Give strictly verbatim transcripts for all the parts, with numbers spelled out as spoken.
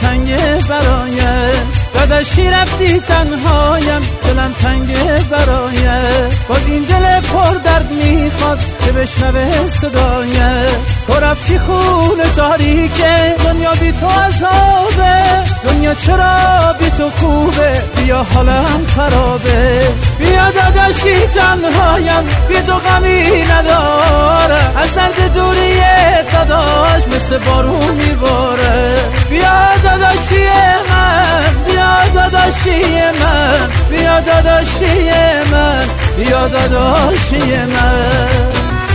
تنگه برایت، داداشی رفتی تنهایم دلم تنگه برایت، باز این دل پر درد میخواد که بشنوه صدایت. تو رفتی خون تاریکه، دنیا بی تو عذابه، دنیا چرا بی تو خوبه، بیا حالم خرابه. بیا داداشی تنهایم بی تو غمی نداره، از درد دوری داداش مثل بارون میباره. بیا داداشی من، بیا داداشی من، بیا داداشی من، بیا داداشی من.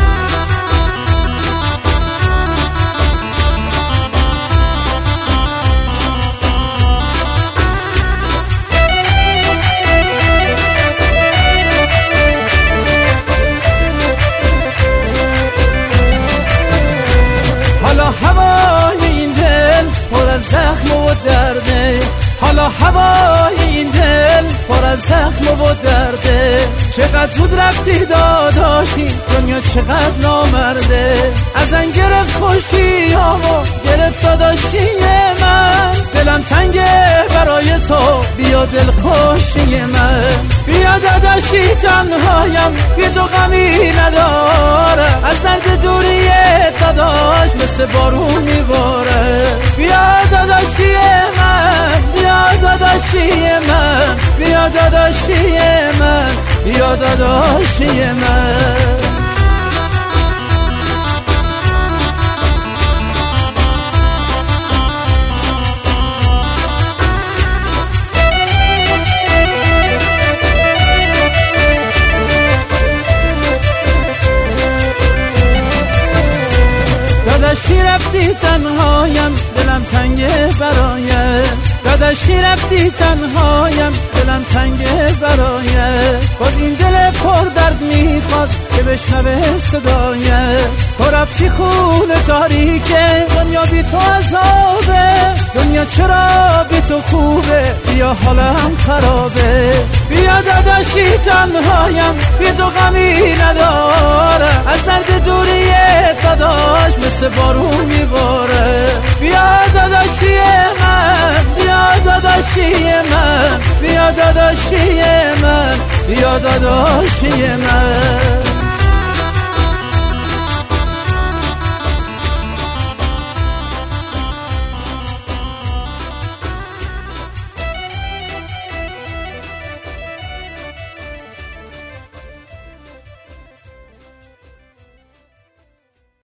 هوای این دل پر از زخم و درده، حالا هوای این دل پر از زخم و درده. چقدر زود رفتی داداشی، دنیا چقدر نامرده، ازن گرفت خوشی هامو گرفت داداشی من. دلم تنگه برای تو، بیا دل خوشی من. بیا داداشی تنهایم بی تو غمی نداره، از درد دوری داداش مثل بارون میباره. بیا داداشی من، بیا داداشی من، بیا داداشی من، بیا داداشی من. داداشی رفتی تنهایم دلم تنگه برایت، داداشی رفتی تنهایم دلم تنگه برایت، باز این دل پر درد میخواد که بشنوه صدایت. تو رفتی خون تاریکه، دنیا بی تو عذابه، دنیا چرا بی تو خوبه، بیا حالم خرابه. بیا داداشی تنهایم بی تو غمی نداره، از درد دوری داداش مثل بارون میباره. بیا داداشی من، بیا داداشی من، بیا داداشی من، بیا داداشی من.